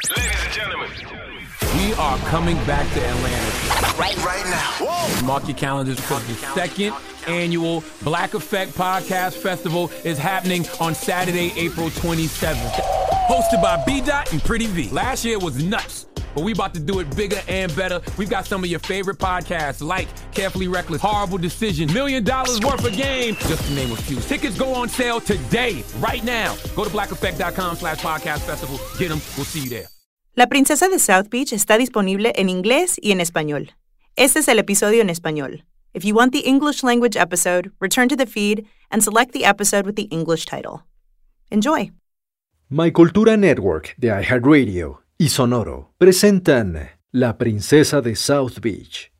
Ladies and gentlemen, we are coming back to Atlanta. right now. Whoa. Mark your calendars because the second annual Black Effect Podcast Festival is happening on Saturday, April 27th. Hosted by B-Dot and Pretty V. Last year was nuts, but we about to do it bigger and better. We've got some of your favorite podcasts like Carefully Reckless, Horrible Decision, $1 Million Worth of Game, just to name a few. Tickets go on sale today, right now. Go to blackeffect.com/podcast festival. Get them. We'll see you there. La Princesa de South Beach está disponible en inglés y en español. Este es el episodio en español. If you want the English language episode, return to the feed and select the episode with the English title. Enjoy. My Cultura Network de iHeartRadio y Sonoro presentan La Princesa de South Beach.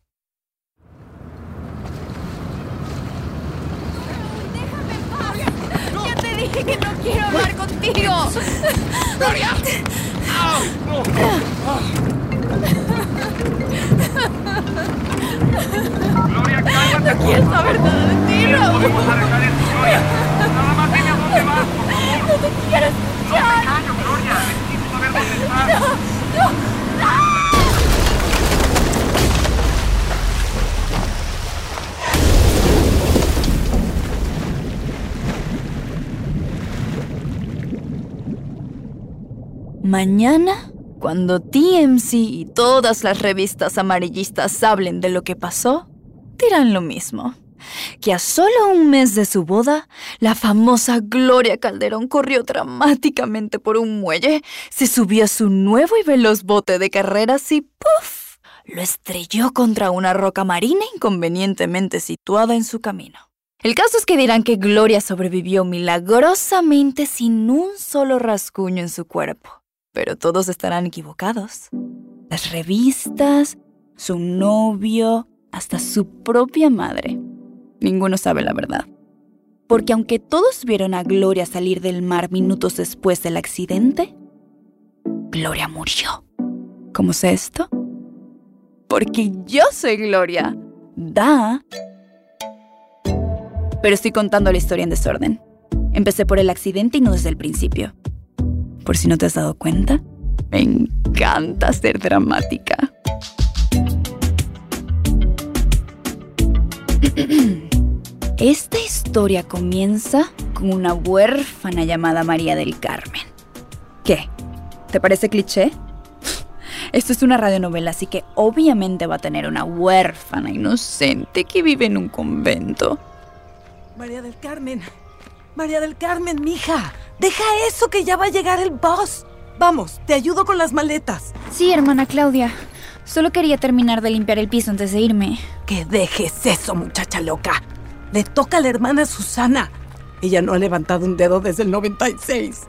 Ya te dije que no quiero hablar contigo. Gloria! Gloria, cálmate. No quiero saber nada de ti, No podemos arreglar esto, Gloria. Nada más dime a dónde vas, por favor. No te quiero escuchar. Callo, Gloria. Necesito saber dónde estás. No. Mañana, cuando TMZ y todas las revistas amarillistas hablen de lo que pasó, dirán lo mismo. Que a solo un mes de su boda, la famosa Gloria Calderón corrió dramáticamente por un muelle, se subió a su nuevo y veloz bote de carreras y ¡puf! Lo estrelló contra una roca marina inconvenientemente situada en su camino. El caso es que dirán que Gloria sobrevivió milagrosamente sin un solo rasguño en su cuerpo. Pero todos estarán equivocados. Las revistas, su novio, hasta su propia madre. Ninguno sabe la verdad. Porque aunque todos vieron a Gloria salir del mar minutos después del accidente, Gloria murió. ¿Cómo sé esto? Porque yo soy Gloria. Da. Pero estoy contando la historia en desorden. Empecé por el accidente y no desde el principio. Por si no te has dado cuenta, me encanta ser dramática. Esta historia comienza con una huérfana llamada María del Carmen. ¿Qué? ¿Te parece cliché? Esto es una radionovela, así que obviamente va a tener una huérfana inocente que vive en un convento. María del Carmen, mija. Deja eso que ya va a llegar el boss. Vamos, te ayudo con las maletas. Sí, hermana Claudia. Solo quería terminar de limpiar el piso antes de irme. Que dejes eso, muchacha loca. Le toca a la hermana Susana. Ella no ha levantado un dedo desde el 96.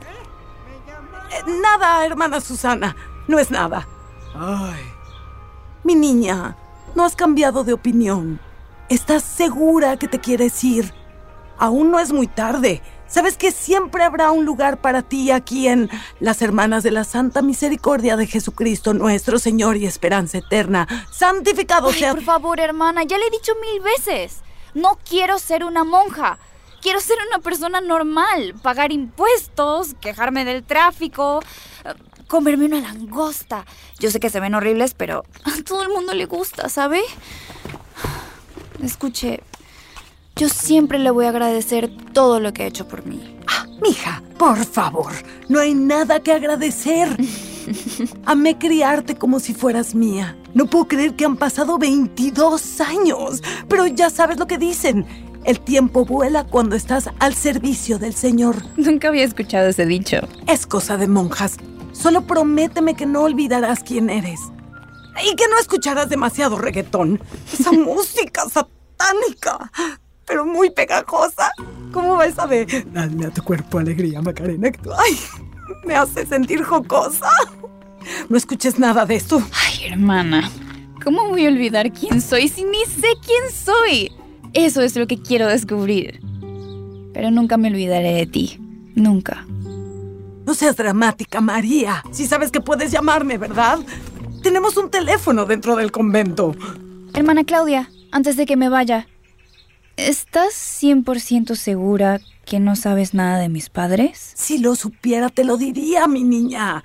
Nada, hermana Susana. No es nada. Ay. Mi niña, no has cambiado de opinión. ¿Estás segura que te quieres ir? Aún no es muy tarde. ¿Sabes que siempre habrá un lugar para ti aquí en las Hermanas de la Santa Misericordia de Jesucristo, nuestro Señor y Esperanza Eterna? Santificado sea... Por favor, hermana, ya le he dicho 1000 veces. No quiero ser una monja. Quiero ser una persona normal. Pagar impuestos, quejarme del tráfico, comerme una langosta. Yo sé que se ven horribles, pero a todo el mundo le gusta, ¿sabe? Escuche... Yo siempre le voy a agradecer todo lo que ha hecho por mí. Mija, por favor, no hay nada que agradecer. Amé criarte como si fueras mía. No puedo creer que han pasado 22 años. Pero ya sabes lo que dicen. El tiempo vuela cuando estás al servicio del Señor. Nunca había escuchado ese dicho. Es cosa de monjas. Solo prométeme que no olvidarás quién eres. Y que no escucharás demasiado reggaetón. Esa música satánica, pero muy pegajosa. ¿Cómo vas a ver? Dale a tu cuerpo alegría, Macarena. Ay, me hace sentir jocosa. No escuches nada de esto. Ay, hermana, ¿cómo voy a olvidar quién soy si ni sé quién soy? Eso es lo que quiero descubrir. Pero nunca me olvidaré de ti. Nunca. No seas dramática, María. Si sabes que puedes llamarme, ¿verdad? Tenemos un teléfono dentro del convento. Hermana Claudia, antes de que me vaya, ¿estás 100% segura que no sabes nada de mis padres? Si lo supiera, te lo diría, mi niña.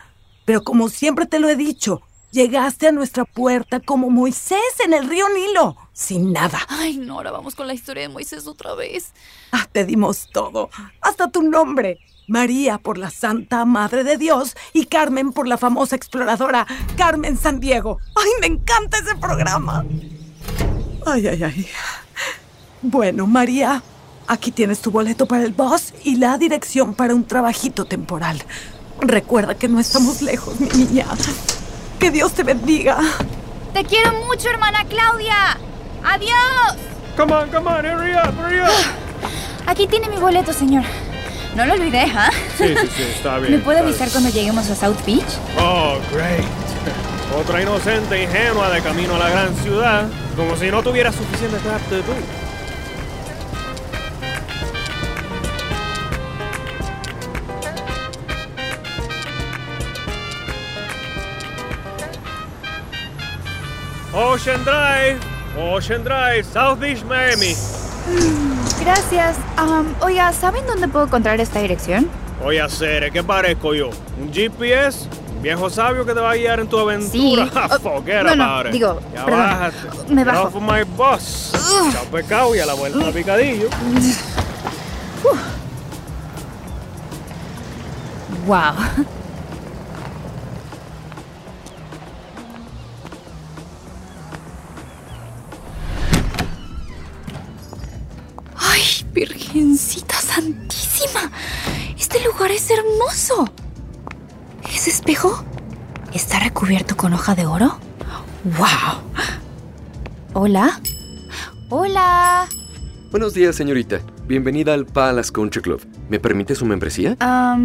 Pero como siempre te lo he dicho, llegaste a nuestra puerta como Moisés en el río Nilo, sin nada. Ay, no, ahora vamos con la historia de Moisés otra vez. Te dimos todo, hasta tu nombre. María por la Santa Madre de Dios y Carmen por la famosa exploradora Carmen Sandiego. ¡Ay, me encanta ese programa! Ay. Bueno, María, aquí tienes tu boleto para el bus y la dirección para un trabajito temporal. Recuerda que no estamos lejos, mi niña. Que Dios te bendiga. Te quiero mucho, hermana Claudia. ¡Adiós! Come on, hurry up. Aquí tiene mi boleto, señor. No lo olvidé, ¿ah? Sí, está bien. ¿Me puede avisar cuando lleguemos a South Beach? Oh, great. Otra inocente ingenua de camino a la gran ciudad, como si no tuviera suficiente aptitud. Ocean Drive, South Beach, Miami. Gracias. Oiga, ¿saben dónde puedo encontrar esta dirección? Oye, hacer, ¿qué parezco yo? ¿Un GPS? ¿Un viejo sabio que te va a guiar en tu aventura? Sí. Forget No, about it. Digo, Ya perdón. bájate. Me Get bajo. off of my bus. Chao pecado y a la vuelta a picadillo. Wow. ¡Ay, Virgencita Santísima! Este lugar es hermoso. ¿Ese espejo está recubierto con hoja de oro? ¡Wow! ¿Hola? ¡Hola! Buenos días, señorita. Bienvenida al Palace Country Club. ¿Me permite su membresía?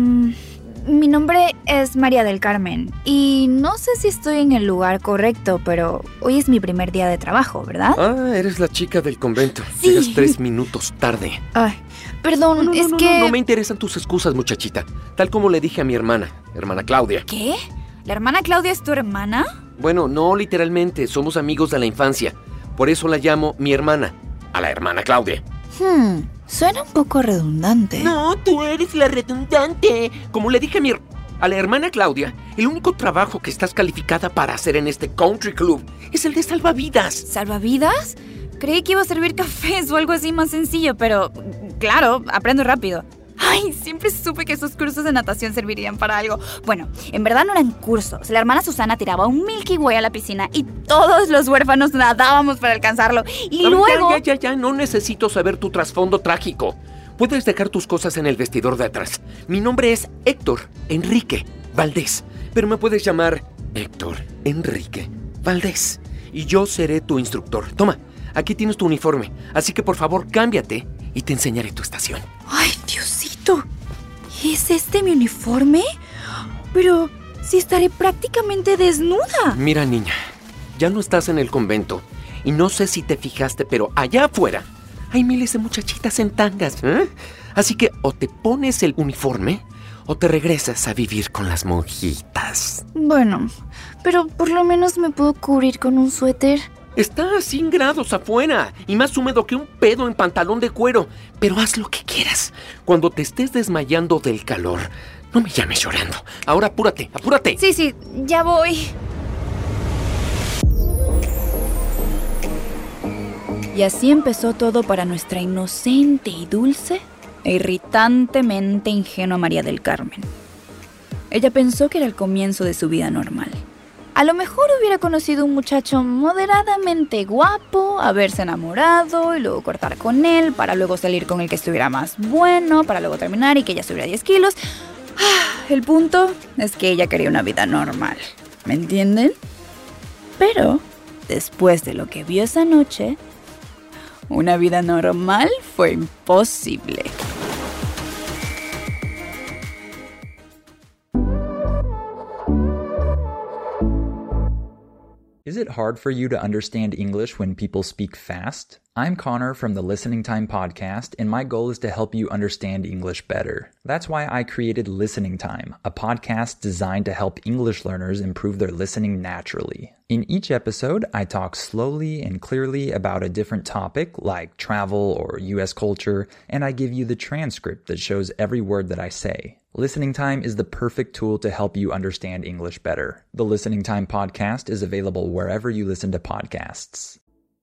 Mi nombre es María del Carmen y no sé si estoy en el lugar correcto, pero hoy es mi primer día de trabajo, ¿verdad? Ah, eres la chica del convento. Sí. Llegas 3 minutos tarde. Ay, perdón, No me interesan tus excusas, muchachita. Tal como le dije a mi hermana Claudia. ¿Qué? ¿La hermana Claudia es tu hermana? Bueno, no literalmente, somos amigos de la infancia. Por eso la llamo mi hermana, a la hermana Claudia. Suena un poco redundante. No, tú eres la redundante. Como le dije a la hermana Claudia, el único trabajo que estás calificada para hacer en este country club es el de salvavidas. ¿Salvavidas? Creí que iba a servir cafés o algo así más sencillo, pero claro, aprendo rápido. Ay, siempre supe que esos cursos de natación servirían para algo. Bueno, en verdad no eran cursos. La hermana Susana tiraba un Milky Way a la piscina y todos los huérfanos nadábamos para alcanzarlo. Y luego... Ya, no necesito saber tu trasfondo trágico. Puedes dejar tus cosas en el vestidor de atrás. Mi nombre es Héctor Enrique Valdés, pero me puedes llamar Héctor Enrique Valdés. Y yo seré tu instructor. Toma, aquí tienes tu uniforme, así que por favor cámbiate y te enseñaré tu estación. ¡Ay, Diosito! ¿Es este mi uniforme? Pero si estaré prácticamente desnuda. Mira, niña, ya no estás en el convento. Y no sé si te fijaste, pero allá afuera hay miles de muchachitas en tangas, ¿eh? Así que o te pones el uniforme o te regresas a vivir con las monjitas. Bueno, pero por lo menos me puedo cubrir con un suéter. Está a 100 grados afuera y más húmedo que un pedo en pantalón de cuero. Pero haz lo que quieras. Cuando te estés desmayando del calor, no me llames llorando. Ahora apúrate. Sí, ya voy. Y así empezó todo para nuestra inocente y dulce e irritantemente ingenua María del Carmen. Ella pensó que era el comienzo de su vida normal. A lo mejor hubiera conocido un muchacho moderadamente guapo, haberse enamorado y luego cortar con él, para luego salir con el que estuviera más bueno, para luego terminar y que ella subiera 10 kilos. El punto es que ella quería una vida normal, ¿me entienden? Pero, después de lo que vio esa noche, una vida normal fue imposible. Is it hard for you to understand English when people speak fast? I'm Connor from the Listening Time podcast, and my goal is to help you understand English better. That's why I created Listening Time, a podcast designed to help English learners improve their listening naturally. In each episode, I talk slowly and clearly about a different topic, like travel or U.S. culture, and I give you the transcript that shows every word that I say. Listening Time is the perfect tool to help you understand English better. The Listening Time podcast is available wherever you listen to podcasts.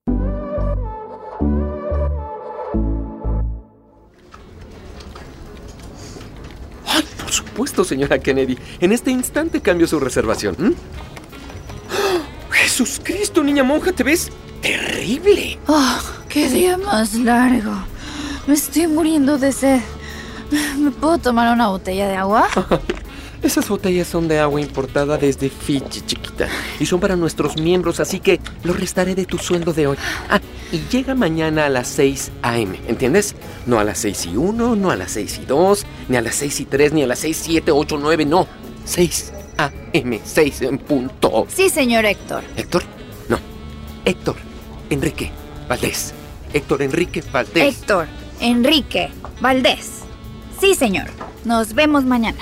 ¡Ay, por supuesto, señora Kennedy! En este instante cambio su reservación. ¡Oh, ¡Jesús Cristo, niña monja! ¿Te ves terrible? Oh, qué día más largo. Me estoy muriendo de sed. ¿Me puedo tomar una botella de agua? Esas botellas son de agua importada desde Fiji, chiquita. Y son para nuestros miembros, así que lo restaré de tu sueldo de hoy. Y llega mañana a las 6 a.m., ¿entiendes? No a las 6:01, no a las 6:02, ni a las 6:03, ni a las 6, 7, 8, 9, no. 6 a.m., 6 en punto. Sí, señor Héctor. ¿Héctor? No. Héctor Enrique Valdés. Héctor Enrique Valdés. Héctor Enrique Valdés. Sí, señor. Nos vemos mañana.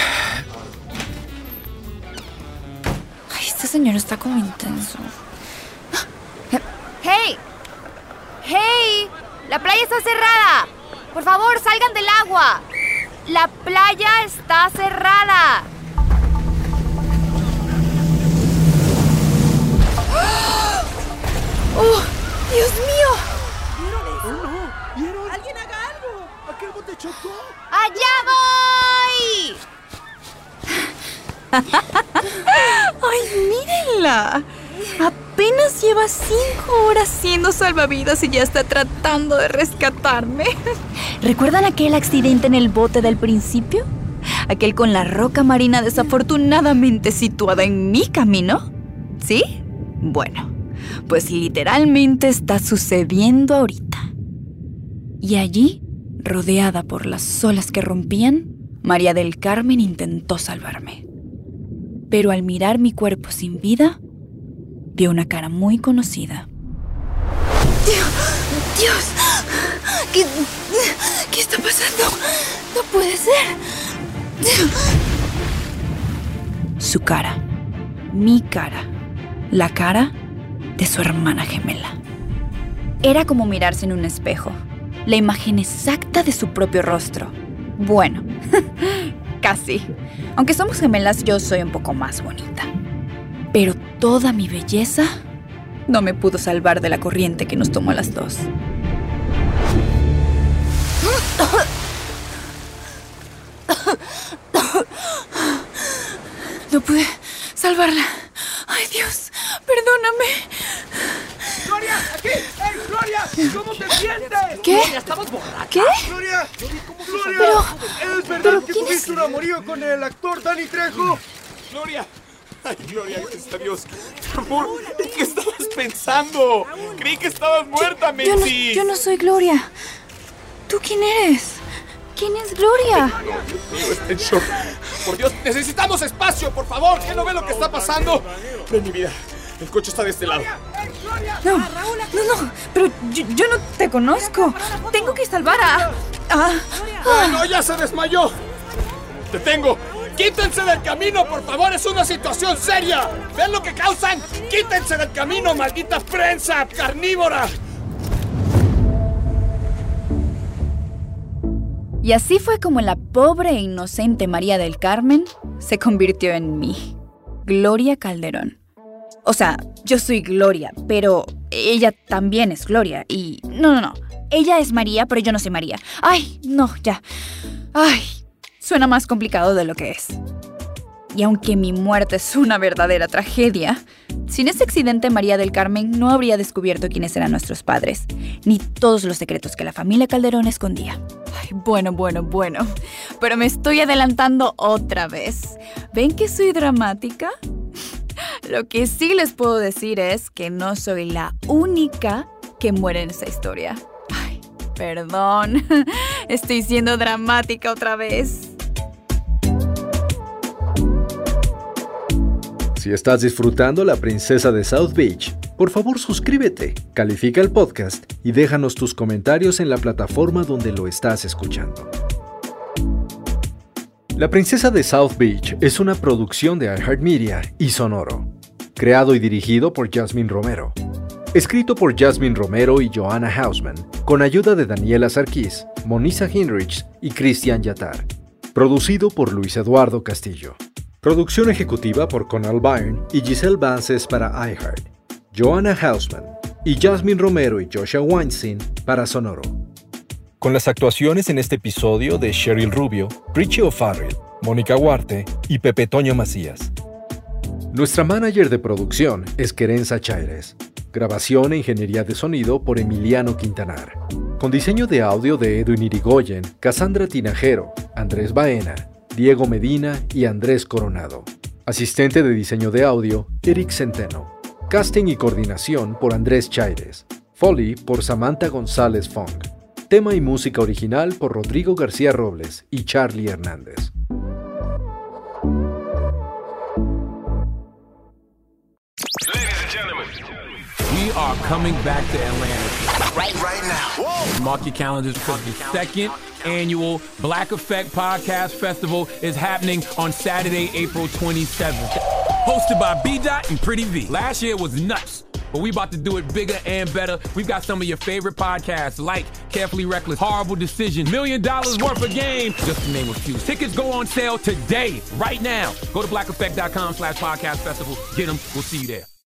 Ay, este señor está como intenso. ¡Hey! ¡Hey! ¡La playa está cerrada! Por favor, salgan del agua. La playa está cerrada. ¡Oh! ¡Dios mío! ¿Vieron? ¡Alguien haga algo! ¡Aquel bote chocó! ¡Allá voy! ¡Ay, mírenla! Apenas lleva 5 horas siendo salvavidas y ya está tratando de rescatarme. ¿Recuerdan aquel accidente en el bote del principio? Aquel con la roca marina desafortunadamente situada en mi camino. ¿Sí? Bueno, pues literalmente está sucediendo ahorita. Y allí, rodeada por las olas que rompían, María del Carmen intentó salvarme. Pero al mirar mi cuerpo sin vida, vio una cara muy conocida. ¡Dios! ¿Qué está pasando? No puede ser. Su cara, mi cara, la cara de su hermana gemela. Era como mirarse en un espejo. La imagen exacta de su propio rostro. Bueno, casi. Aunque somos gemelas, yo soy un poco más bonita. Pero toda mi belleza no me pudo salvar de la corriente que nos tomó a las dos. No pude salvarla. Ay, Dios, perdóname. ¡Gloria! ¡Aquí! ¡Hey, Gloria! ¿Cómo te sientes? ¿Qué? Gloria, estamos borrachos. ¿Qué? ¡Gloria! ¡Gloria! Pero- ¿Es verdad ¿pero que quién tuviste es? un amorío con el actor Danny Trejo? ¡Gloria! ¡Ay, Gloria, gracias a Dios! Amor, ¿en qué estabas pensando? Creí que estabas muerta, Menzi. Yo no soy Gloria. ¿Tú quién eres? ¿Quién es Gloria? Está en shock. Por Dios, necesitamos espacio, por favor. ¿Qué no ve lo que está pasando? Ven, mi vida. El coche está de este lado. No, pero yo no te conozco. Tengo que salvar a... ¡Ay, no! ¡Ya se desmayó! ¡Detengo! ¡Quítense del camino, por favor! ¡Es una situación seria! ¿Ven lo que causan? ¡Quítense del camino, maldita prensa carnívora! Y así fue como la pobre e inocente María del Carmen se convirtió en mí, Gloria Calderón. O sea, yo soy Gloria, pero ella también es Gloria. Y no. Ella es María, pero yo no soy María. Ay, no, ya. Ay, suena más complicado de lo que es. Y aunque mi muerte es una verdadera tragedia, sin ese accidente María del Carmen no habría descubierto quiénes eran nuestros padres, ni todos los secretos que la familia Calderón escondía. Ay, bueno. Pero me estoy adelantando otra vez. ¿Ven que soy dramática? Lo que sí les puedo decir es que no soy la única que muere en esa historia. Ay, perdón. Estoy siendo dramática otra vez. Si estás disfrutando La Princesa de South Beach, por favor suscríbete, califica el podcast y déjanos tus comentarios en la plataforma donde lo estás escuchando. La Princesa de South Beach es una producción de iHeartMedia y Sonoro, creado y dirigido por Jasmine Romero. Escrito por Jasmine Romero y Joanna Hausman, con ayuda de Daniela Sarkis, Monisa Hinrichs y Christian Yatar. Producido por Luis Eduardo Castillo. Producción ejecutiva por Conal Byrne y Giselle Vances para iHeart. Joanna Hausman y Jasmine Romero y Joshua Weinstein para Sonoro. Con las actuaciones en este episodio de Cheryl Rubio, Richie O'Farrell, Mónica Huarte y Pepe Toño Macías. Nuestra manager de producción es Querenza Chaires. Grabación e ingeniería de sonido por Emiliano Quintanar. Con diseño de audio de Edwin Irigoyen, Cassandra Tinajero, Andrés Baena, Diego Medina y Andrés Coronado. Asistente de diseño de audio, Eric Centeno. Casting y coordinación por Andrés Chaires. Foley por Samantha González Fong. Tema y música original por Rodrigo García Robles y Charlie Hernández. We are coming back to Atlanta. Right now. Whoa. Mark your calendars because the second annual Black Effect Podcast Festival is happening on Saturday, April 27th. Hosted by B-Dot and Pretty V. Last year was nuts, but we about to do it bigger and better. We've got some of your favorite podcasts like Carefully Reckless, Horrible Decision, $1 Million Worth of Game, just to name a few. Tickets go on sale today, right now. Go to blackeffect.com/podcast festival. Get them. We'll see you there.